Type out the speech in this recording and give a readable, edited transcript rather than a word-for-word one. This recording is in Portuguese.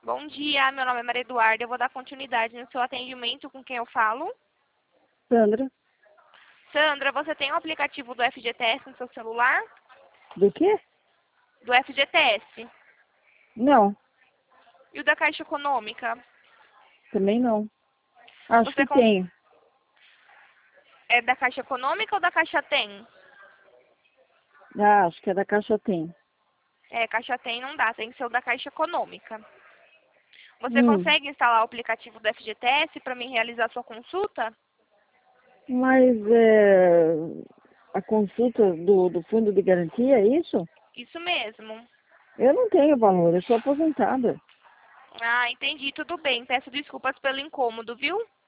Bom dia, meu nome é Maria Eduarda. Eu vou dar continuidade no seu atendimento com quem eu falo. Sandra, Sandra, você tem o aplicativo do FGTS no seu celular? do quê? Do FGTS. Não, E o da Caixa Econômica? também não. Acho Você que tenho. é da Caixa Econômica ou da Caixa Tem? Ah, acho que é da Caixa Tem. É, Caixa Tem não dá, tem que ser o da Caixa Econômica. Você Hum, consegue instalar o aplicativo do FGTS para mim realizar sua consulta? mas a consulta do fundo de garantia, é isso? Isso mesmo. Eu não tenho valor, eu sou aposentada. Ah, entendi, tudo bem. Peço desculpas pelo incômodo, viu?